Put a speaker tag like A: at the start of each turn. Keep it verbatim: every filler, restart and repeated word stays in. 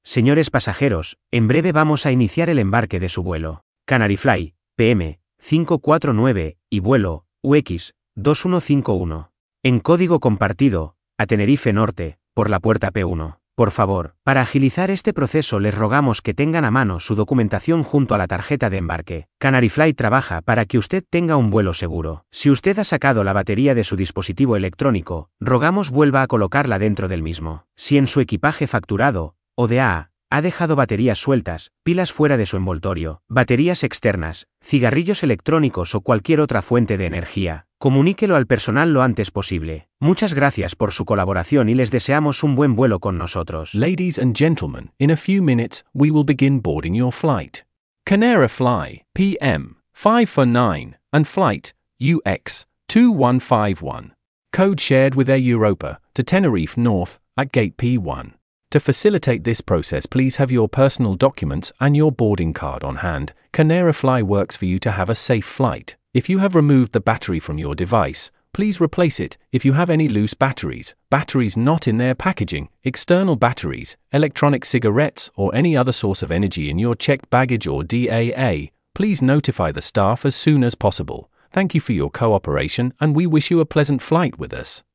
A: Señores pasajeros, en breve vamos a iniciar el embarque de su vuelo. Canary Fly, P M, cinco cuatro nueve, y vuelo, U X, dos uno cinco uno. En código compartido, a Tenerife Norte, por la puerta P uno. Por favor, para agilizar este proceso les rogamos que tengan a mano su documentación junto a la tarjeta de embarque. Canary Fly trabaja para que usted tenga un vuelo seguro. Si usted ha sacado la batería de su dispositivo electrónico, rogamos vuelva a colocarla dentro del mismo. Si en su equipaje facturado, o de A A, ha dejado baterías sueltas, pilas fuera de su envoltorio, baterías externas, cigarrillos electrónicos o cualquier otra fuente de energía, comuníquelo al personal lo antes posible. Muchas gracias por su colaboración y les deseamos un buen vuelo con nosotros.
B: Ladies and gentlemen, in a few minutes, we will begin boarding your flight. Canary Fly, P M, five four nine, and flight, U X, two one five one. Code shared with Air Europa, to Tenerife North, at gate P one. To facilitate this process, please have your personal documents and your boarding card on hand. Canary Fly works for you to have a safe flight. If you have removed the battery from your device, please replace it. If you have any loose batteries, batteries not in their packaging, external batteries, electronic cigarettes, or any other source of energy in your checked baggage or D A A, please notify the staff as soon as possible. Thank you for your cooperation, and we wish you a pleasant flight with us.